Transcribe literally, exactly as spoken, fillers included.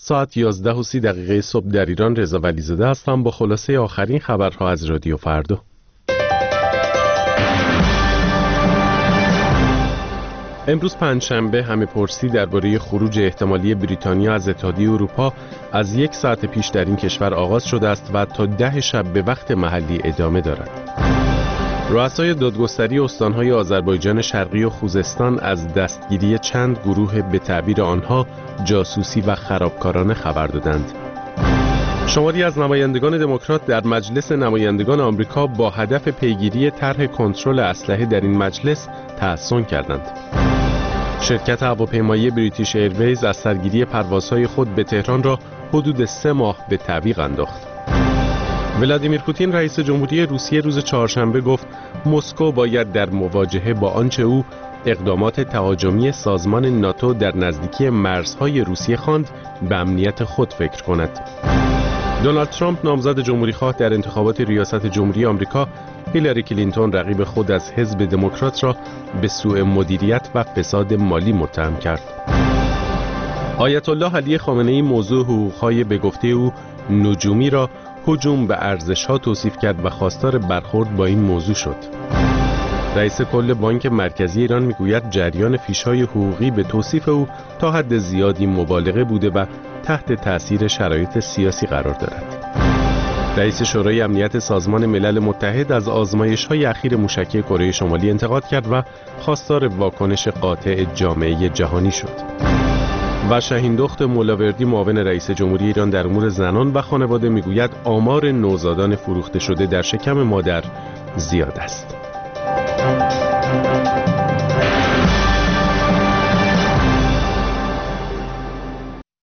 ساعت یازده و سی دقیقه صبح در ایران. رضا ولیزاده هستم با خلاصه آخرین خبرها از رادیو فردا. امروز پنجشنبه همه پرسی درباره خروج احتمالی بریتانیا از اتحادیه اروپا از یک ساعت پیش در این کشور آغاز شده است و تا ده شب به وقت محلی ادامه دارد. رؤسای دادگستری استانهای آذربایجان شرقی و خوزستان از دستگیری چند گروه به تعبیر آنها جاسوسی و خرابکارانه خبر دادند. شماری از نمایندگان دموکرات در مجلس نمایندگان آمریکا با هدف پیگیری طرح کنترل اسلحه در این مجلس تحسن کردند. شرکت هواپیمایی بریتیش ایرویز از سرگیری پروازهای خود به تهران را حدود سه ماه به تعویق انداخت. ولادیمیر پوتین رئیس جمهوری روسیه روز چهارشنبه گفت مسکو باید در مواجهه با آنچه او اقدامات تهاجمی سازمان ناتو در نزدیکی مرزهای روسیه خواند به امنیت خود فکر کند. دونالد ترامپ نامزد جمهوری‌خواه در انتخابات ریاست جمهوری آمریکا هیلاری کلینتون رقیب خود از حزب دموکرات را به سوء مدیریت و فساد مالی متهم کرد. آیت الله علی خامنه‌ای موضوع حقوق‌های به گفته او نجومی را هجوم به ارزش‌ها توصیف کرد و خواستار برخورد با این موضوع شد. رئیس کل بانک مرکزی ایران میگوید جریان فیش‌های حقوقی به توصیف او تا حد زیادی مبالغه بوده و تحت تأثیر شرایط سیاسی قرار دارد. رئیس شورای امنیت سازمان ملل متحد از آزمایش‌های اخیر موشکی کره شمالی انتقاد کرد و خواستار واکنش قاطع جامعه جهانی شد. و شاهیندخت مولاوردی معاون رئیس جمهوری ایران در امور زنان و خانواده میگوید آمار نوزادان فروخته شده در شکم مادر زیاد است.